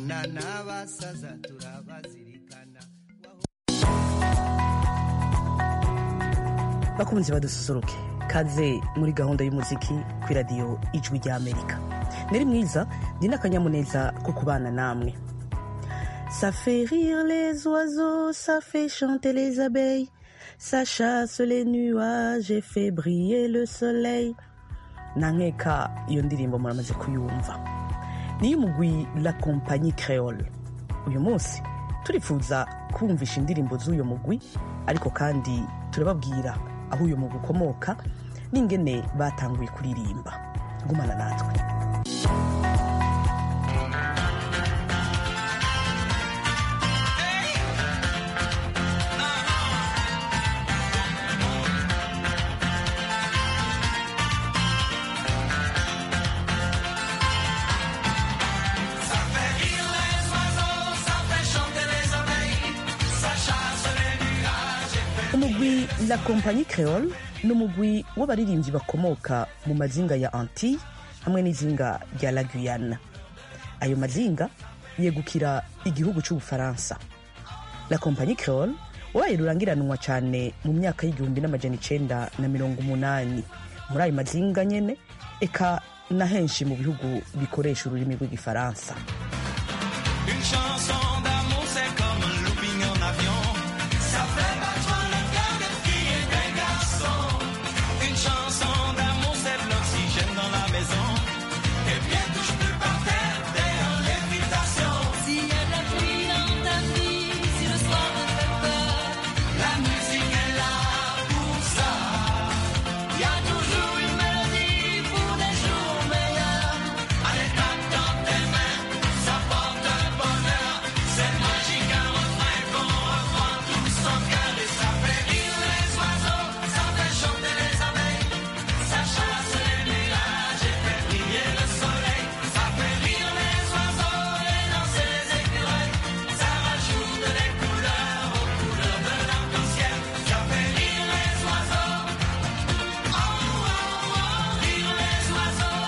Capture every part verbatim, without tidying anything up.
abana n'abasaza turabazirikana. bakunzi badususuruke kaze muri gahunda y'umuziki kuri radiyo ijwi rya Amerika. Neri mwiza ndi n'akanyamuneza ko kubana namwe. Ça fait rire les oiseaux, ça fait chanter les abeilles, ça chasse les nuages et fait briller le soleil. Nankeka iyo ndirimbo muramaze kuyumva. Niyo mugwi La Compagnie Creole. Uyu munsi turifuza kumvisha indirimbo z'uyo mugwi, ariko kandi turababwira aho uyu mugwi ukomoka n'ingene batanguye kuririmba. Gumana natwe. Umugwi La Compagnie Creole n'umugwi w'abaririmbyi bakomoka mu mazinga ya Antilles hamwe n'izinga rya La Guyane. Ayo mazinga yegukira igihugu cy'Ubufaransa. La Compagnie Creole wabaye rurangiranwa cyane mu myaka y'igihumbi n'amajana icenda na mirongo umunani muri ayo mazinga nyene, eka na henshi mu bihugu bikoresha ururimi rw'igifaransa. Une chanson d'amour, c'est comme l'opinion en avion. Ça fait battre le cœur des filles et des garçons. Une chanson d'amour, c'est de l'oxygène dans la maison. Et bien que je peux pas faire derrière l'invitation. S'il y a de la pluie dans ta vie, si le soir te fait peur, La musique est là pour ça. il y a toujours une mélodie pour des jours meilleurs. Allez, tape dans tes mains, ça porte un bonheur. C'est magique, un refrain qu'on reprend tous en cœur. Et ça fait rire les oiseaux, ça fait chanter les abeilles. Ça chasse les nuages et fait briller le soleil. Ça fait rire les oiseaux et danser les écureuils. Ça rajoute des couleurs aux couleurs de l'arc-en-ciel. Ça fait rire les oiseaux. Oh, oh, oh, rire les oiseaux.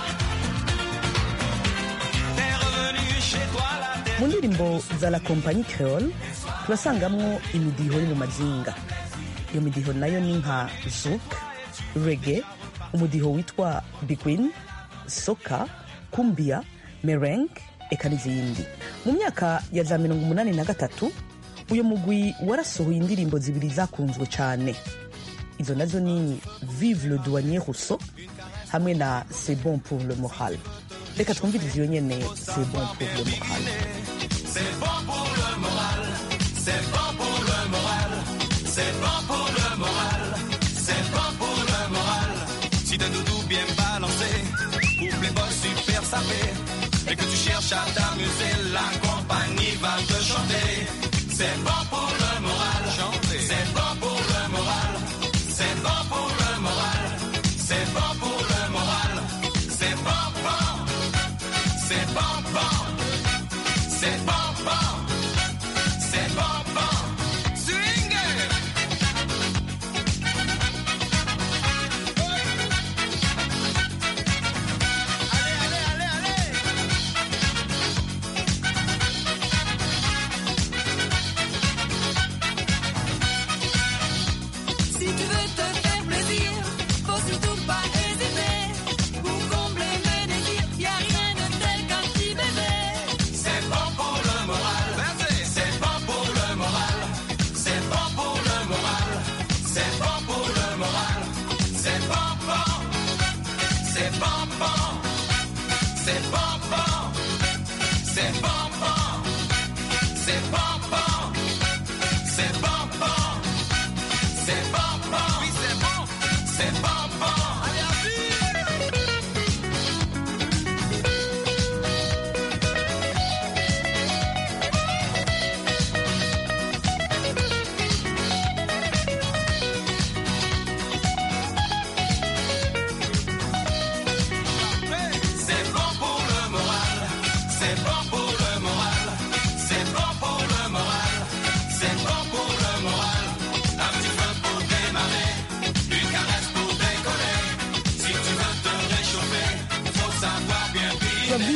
T'es revenu chez toi la tête. Mu ndirimbo za La Compagnie Creole turasangamwo imidiho yo mu mazinga. Iyo midiho nayo ni nka zouk, reggae, umudiho witwa biguine, soca, kumbia, merengue, eka n'izindi. Mu myaka ya za mirongo umunani na gatatu uyu mugwi warasohoye indirimbo zibiri zakunzwe cyane. Izo nazo ni Vive le douanier Rousseau hamwe na C'est bon pour le moral. Reka twumvirize iyo nyene C'est bon pour le moral. C'est bon pour le moral, c'est bon pour le moral, c'est bon pour le moral, c'est bon pour le moral. Si t'as doudou bien balancé, ou playboy super sapé, et que tu cherches à t'amuser, la compagnie va te chanter. C'est bon pour le moral, chanter. C'est bon pour le moral, c'est bon pour le moral, c'est bon pour le moral, c'est bon bon, c'est bon bon. C'est bon, bon, c'est bon, bon, swing it. Allez, allez, allez, allez. Si tu veux te faire plaisir, faut surtout pas hésiter. Pour combler mes désirs, y a rien de tel qu'un petit bébé. C'est bon pour le moral, c'est bon pour le moral, c'est bon pour le moral, c'est bon pour le moral, c'est bon, bon, c'est bon, bon, c'est bon, bon, c'est bon, bon, c'est bon, bon, c'est bon, bon, c'est bon, bon, oui c'est bon, c'est bon, bon, allez à C'est bon pour le moral, c'est bon pour le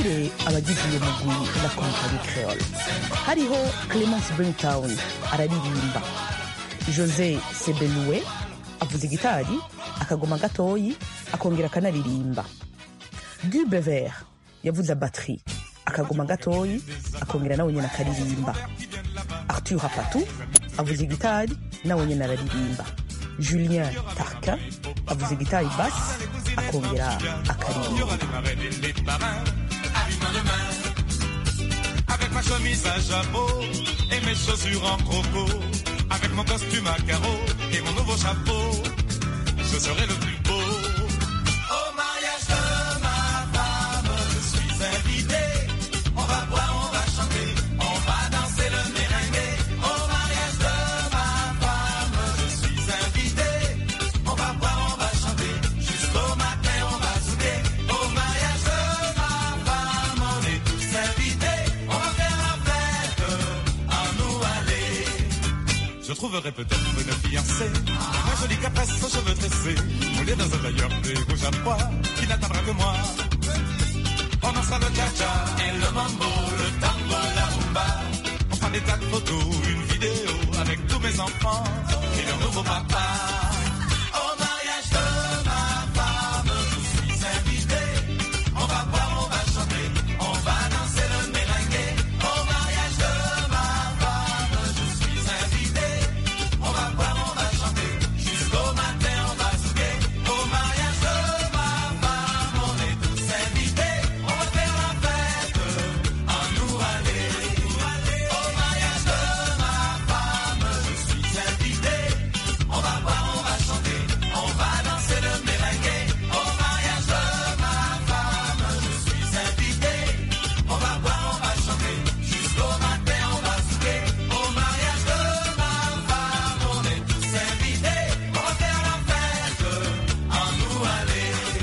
tubabwire abagize uyu mugwi la compagnie creole. Hariho Clemence Bringtown araririmba, Jose Sebeloué avuza gitari akagoma gatoyi akongera akanaririmba, Du Bever yavuza batterie akagoma gatoyi akongera nawe nyene akaririmba, Arthur Hapatou avuza gitari nawe nyene araririmba, Julien Tarquin avuza gitari basse akongera akaririmba. Avec ma chemise à jabot et mes chaussures en croco, avec mon costume à carreaux et mon nouveau chapeau, je serai le plus beau. Au mariage de ma femme, je suis invité. On va boire, on va chanter, on va danser le merengue. Au mariage de ma femme, je suis invité. On va boire, on va chanter, jusqu'au matin on va souder. Au mariage de ma femme, on est tous invités. On va faire la fête, à nous aller. Je trouverai peut-être une fiancée, ma jolie capresse aux cheveux tressés, moulée dans un tailleur des rouges à pois, qui n'attendra que moi. On dansera le cha-cha et le mambo, le tango, la rumba. On fera des tas de photos, une vidéo avec tous mes enfants et leur nouveau papa. Au mariage de ma femme, je suis invité. On va boire, on va chanter, on va danser le merengue. Au mariage de ma femme, je suis invité. On va boire, on va chanter, jusqu'au matin on va souder. Au mariage de ma femme, on est tous invités. On va faire la fête, en nous aller. Au mariage de ma femme, je suis invité. On va boire, on va chanter, on va danser le merengue. Au mariage de ma femme, je suis invité. On va boire, on va chanter, jusqu'au matin on va souder. Au mariage de ma femme, on est tous invités. On va faire la fête, en nous aller.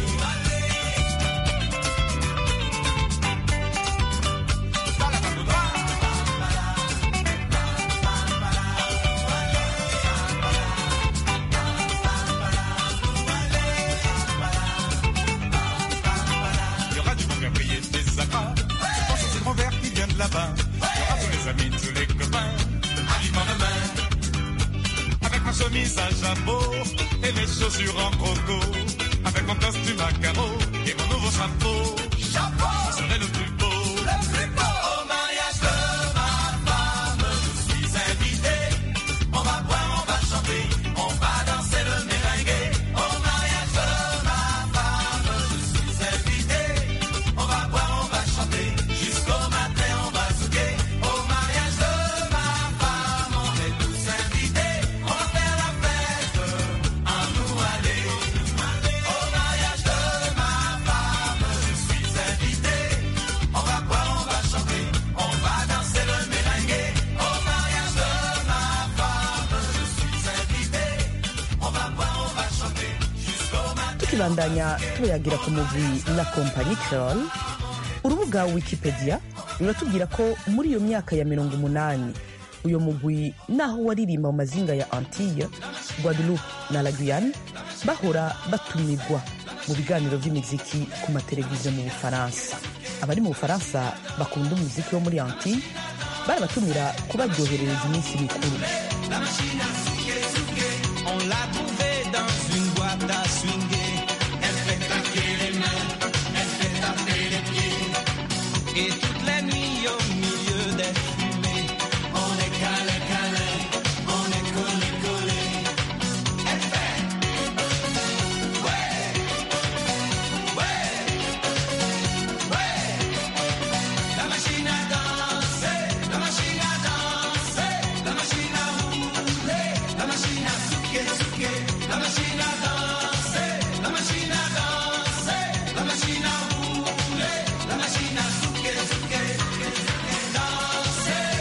Il y aura du bon verre briller des acras. Je pense au citron vert qui vient de là-bas. Il y aura tous les amis, tous les copains, à vivre en demain. Avec ma chemise à jabot et mes chaussures en croco, avec mon costume à carreaux et mon nouveau chapeau, je serai le plus beau. Au mariage de ma femme, je suis invité. On va boire, on va chanter, on va danser le merengue. Au mariage de ma femme, je suis invité. On va boire, on va chanter, jusqu'au matin on va souder. Au mariage de ma femme, on est tous invités. On va faire la fête, en nous aller. Au mariage de ma femme, je suis invité. On va boire, on va chanter, on va danser le merengue. Au mariage de ma femme, je suis invité. On va boire, on va chanter, jusqu'au matin. tukibandanya tubayagira ku mugwi la compagnie creole. Urubuga Wikipedia ruratubwira ko muri iyo myaka ya mirongo umunani uyo mugwi naho waririmba mu mazinga ya Antille, Guadeloupe na La Guyane bahora batumirwa mu biganiro by'imiziki ku mateleviziyo mu Bufaransa. Abari mu Bufaransa bakunda umuziki wo muri Antille barabatumira kubaryoherereza iminsi mikuru. On l'a trouvée dans une boîte à swinguer. Elle fait claquer les mains, elle fait taper les pieds. Et toutes les nuits au milieu des fumées, on est calé, calé, on est collé, collé. Elle fait ouais, ouais, ouais. La machine à danser, la machine à danser, la machine à rouler, la machine à souquer, souquer, la machine à danser, la machine à danser, la machine à rouler, la machine à souquer, souquer, danser.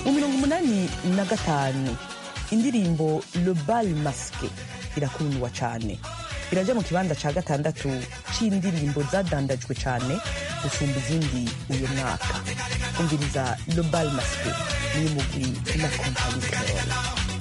mu mirongo umunani na gatanu indirimbo Le Bal Masqué irakundwa cyane, irajya mu kibanza cya gatandatu cy'indirimbo zadandajwe cyane gusumba izindi uyu mwaka. Umviriza Le Bal Masqué n'umugwi La Compagnie Creole.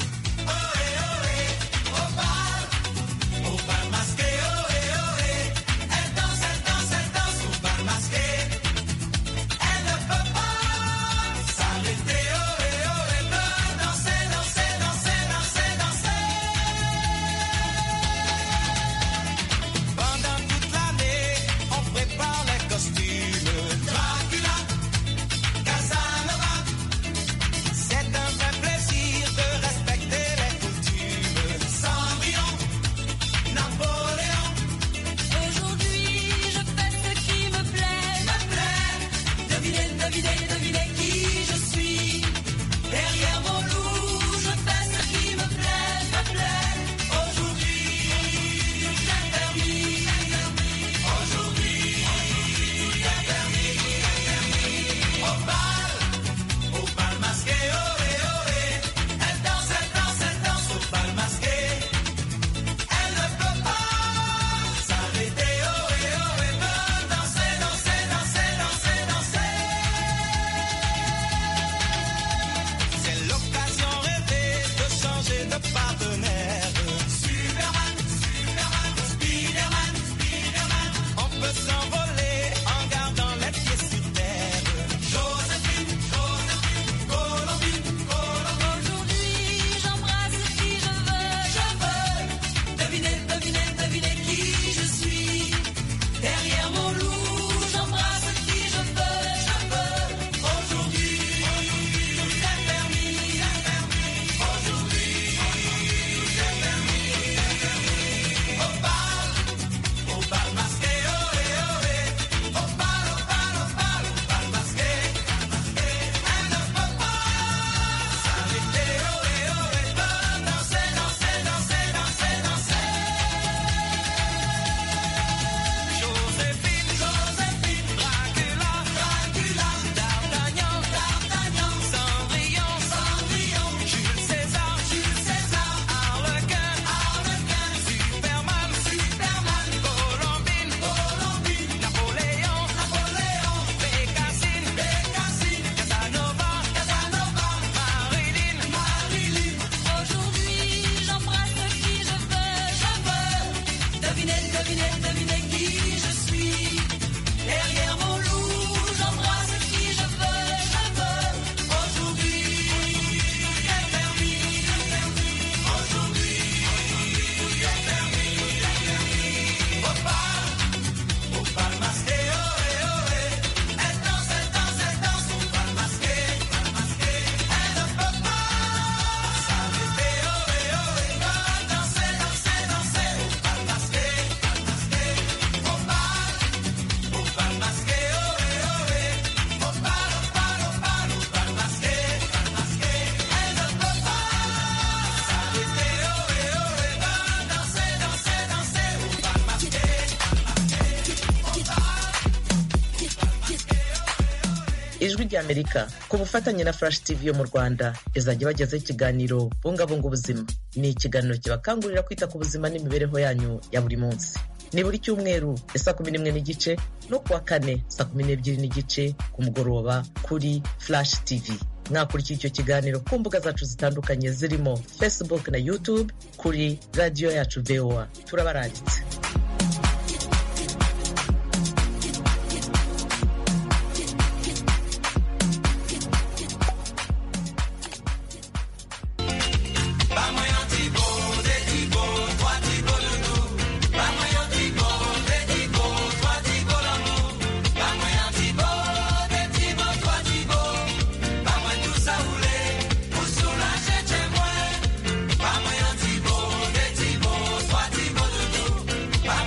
ijwi ry'Amerika ku bufatanye na Flash T V yo mu Rwanda izajya bagezaho ikiganiro bungabunga ubuzima. Ni ikiganiro kibakangurira kwita ku buzima n'imibereho yanyu ya buri munsi. Ni buri cyumweru saa kumi n'imwe n'igice no kuwa kane saa kumi n'ebyiri n'igice ku mugoroba kuri Flash T V. Mwakurikira icyo kiganiro ku mbuga zacu zitandukanye zirimo Facebook na YouTube kuri radio yacu V O A. Turabarangitse. Bye.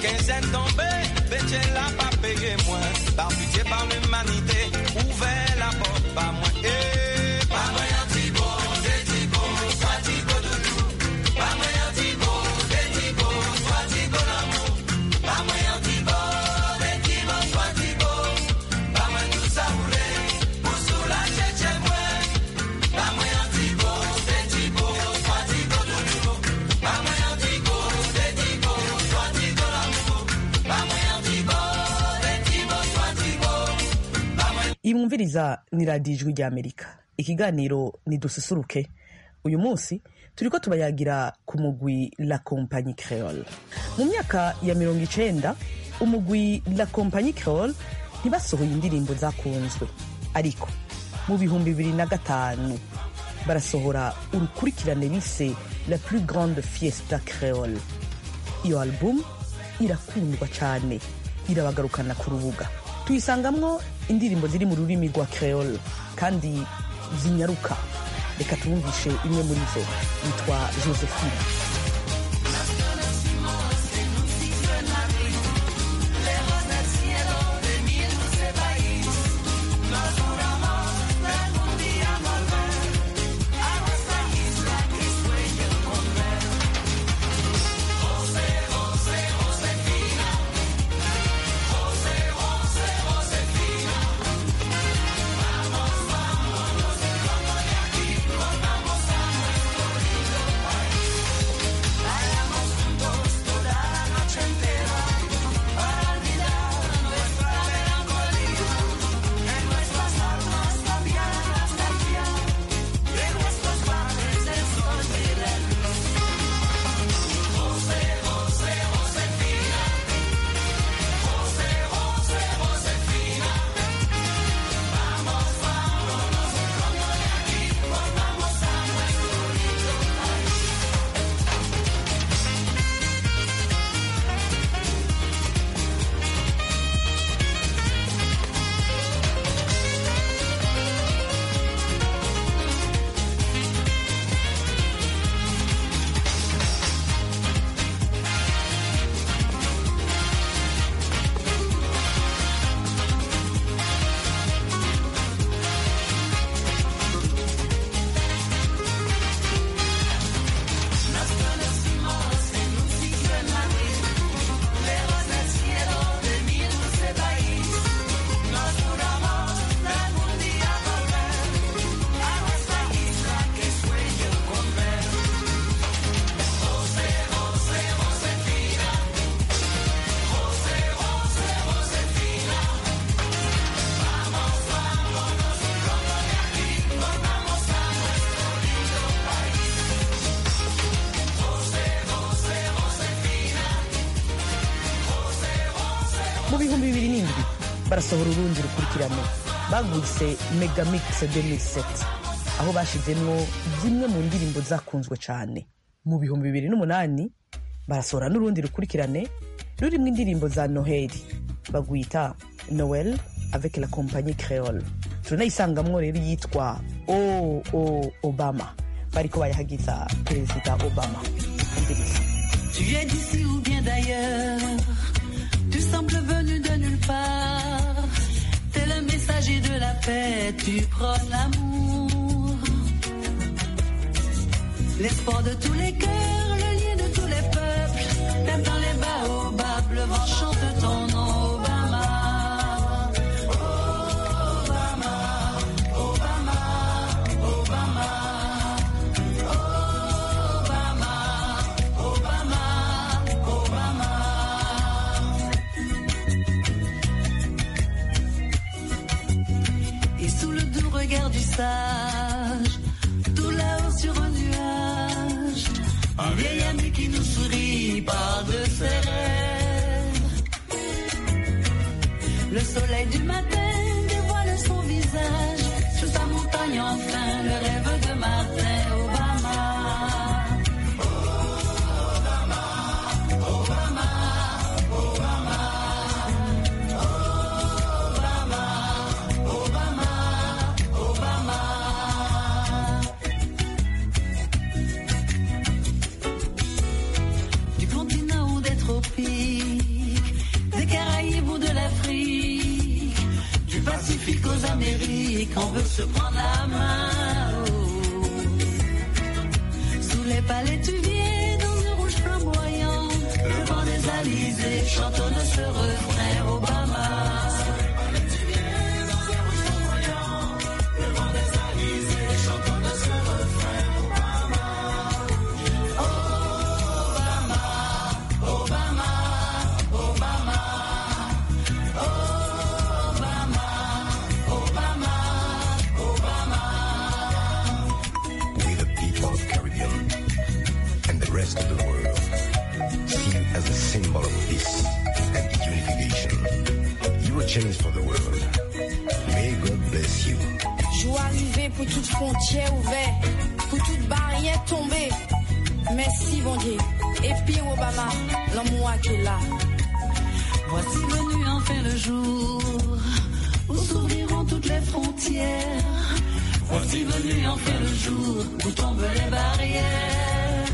Quinzaine tombée, Betchel a pas payé moins. Par pitié, par l'humanité, ouvert la porte, pas moins. Eh, pas moyen Thibaut, des Thibaut, soit Thibaut doudou. Pas moyen Thibaut, des Thibaut, soit Thibaut l'amour. Pas moyen Thibaut, des Thibaut, soit Thibaut. Pas moyen tout savourer, pour soulager chez moi. Pas moyen Thibaut, des Thibaut, soit Thibaut doudou. Pas moyen Thibaut, des Thibaut, soit Thibaut l'amour. Pas moyen Thibaut, des Thibaut, soit Thibaut. Pas moyen. imwumviriza ni radiyo ijwi ry'amerika ikiganiro ni dususuruke. Uyu munsi turiko tubayagira ku mugwi La Compagnie Creole. Mu myaka ya mirongo icenda umugwi La Compagnie Creole ntibasohoye indirimbo zakunzwe, ariko mu bihumbi bibiri na gatanu barasohora urukurikirane bise La Plus Grande Fiesta Creole. Iyo album irakundwa cane, irabagarukana ku rubuga. Tuyisangamwo indirimbo ziri mu rurimi rwa Creole kandi zinyaruka. Reka tumvishe imwe muri zo, yitwa Josephine. Mu bihumbi bibiri n'indwi barasohora urundi rukurikirane bagwise Megamix deux mille sept, aho bashizemwo zimwe mu ndirimbo zakunzwe cane. Mu bihumbi bibiri n'umunani barasohora n'urundi rukurikirane rurimwo indirimbo za Noheli bagwita Noël avec La Compagnie Creole. Tunayisangamwo rero yitwa Oh Oh Obama, bariko bayahagiza Perezida Obama. Tu es d'ici ou bien d'ailleurs, tu sembles venu de nulle part. T'es le messager de la paix, tu prônes l'amour. L'espoir de tous les cœurs, le lien de tous les peuples. Même dans les baobabs, le vent chante ton nom, Obama. Obama, Obama, Obama. Obama, Obama, Obama. Et sous le doux regard du sage, tout là-haut sur un nuage, un vieil ami qui nous sourit par de ses rêves. Le soleil du matin dévoile son visage, sur sa montagne enfin le rêve de Martin Obama. Obama, Obama, Obama. Obama, Obama, Obama. Du continent ou des tropiques, Pacifique aux Amériques, on veut se prendre la main. Oh. Sous les palais tu viens dans un rouge flamboyant, le vent des alizés chantonne ce refrain Obama. To the world, seen as a symbol of peace and unification. You were changed for the world. May God bless you. Joie arrivée pour toute frontière ouverte, pour toute barrière tombée. Merci bon Dieu. Et puis Obama, l'amour qui est là. Voici venu enfin le jour où s'ouvriront toutes les frontières. Voici venu enfin le jour où tombent les barrières.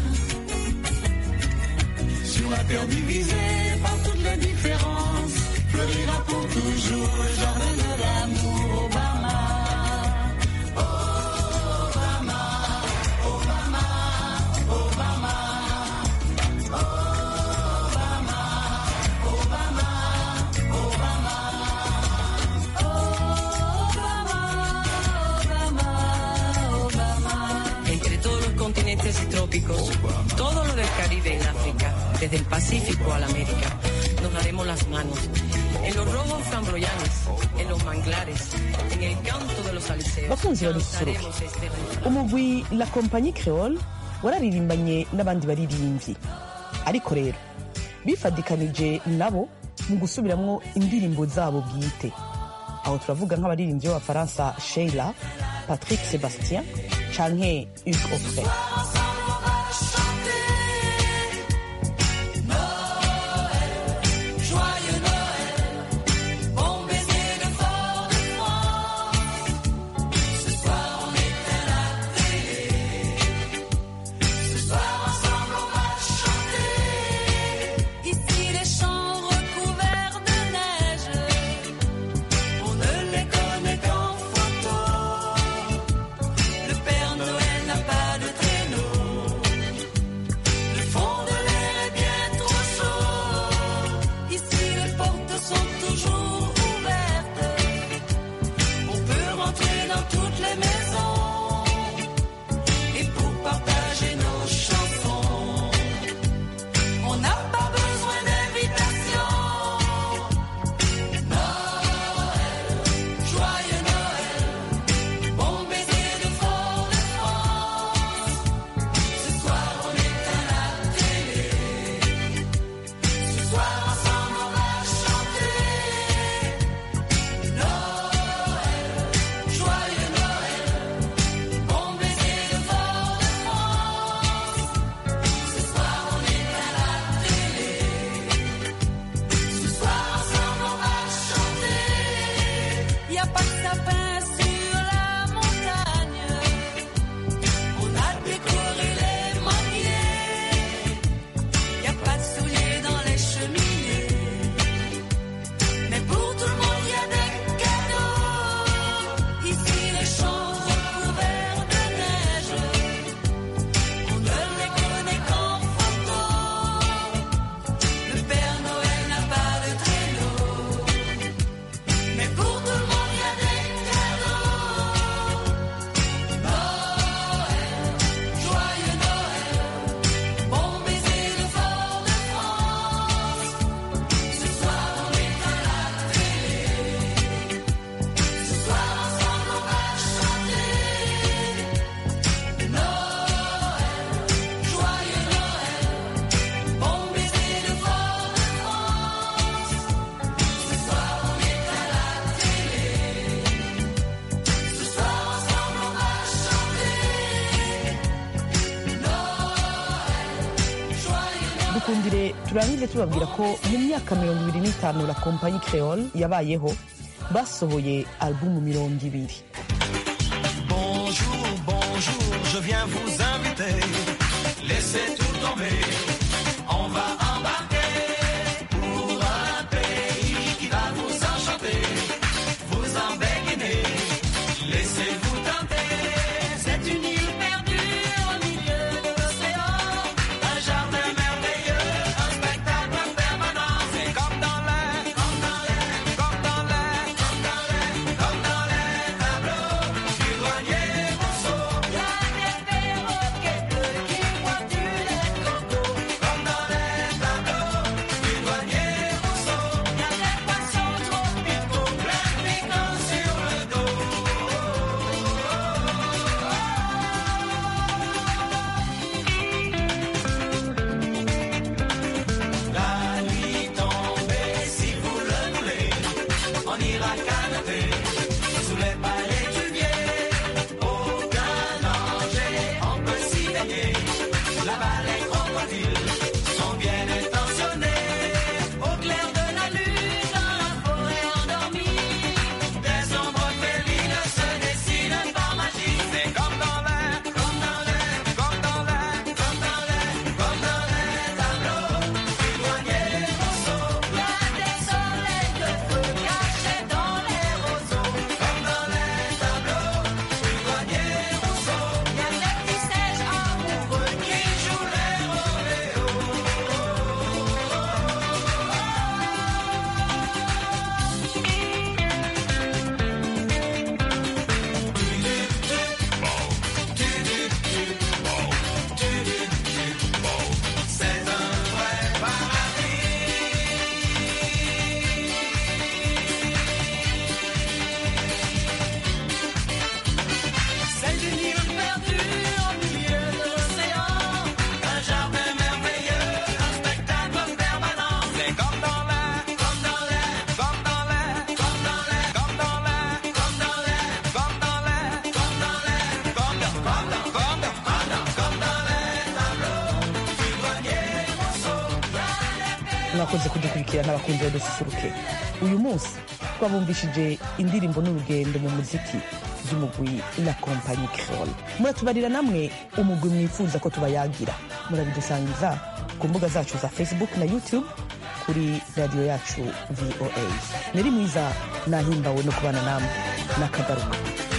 Sur la terre divisée par toutes les différences, fleurira pour toujours le jardin de l'amour. Obama, Obama, Obama, Obama, Obama, Obama, Obama, Obama, Obama. Entre todos los continentes y trópicos, todo lo del Caribe en África, desde el Pacífico a la América, nos daremos las manos. En los rojos flamboyantes, en los manglares, en el canto de los aliseos, bakunzi barusoro cantaremos este refrán. umugwi La Compagnie Creole wararirimbanye n'abandi baririmbyi, ariko rero bifadikanije nabo mu gusubiramwo indirimbo zabo bwite. Aho turavuga nk'abaririmbyi b'abafaransa Sheila, Patrick Sébastien canke Hugues Aufray. dukundire turangize tubabwira ko mu myaka mirongo ibiri n'itanu La Compagnie Creole yabayeho basohoye albumu mirongo ibiri. Bonjour, bonjour, je viens vous inviter. Laissez tout tomber, on va embarquer pour un pays qui va vous enchanter, vous embêter. mwakoze kudukurikira n'abakunzi ba dususuruke. Uyu munsi twabumvishije indirimbo n'urugendo mu muziki by'umugwi La Compagnie Creole. Muratubarira namwe umugwi mwifuza ko tubayagira, murabidusangiza ku mbuga zacu za Facebook na YouTube kuri radio yacu V O A. Neri mwiza nahimbawe no kubana namwe nakagaruka.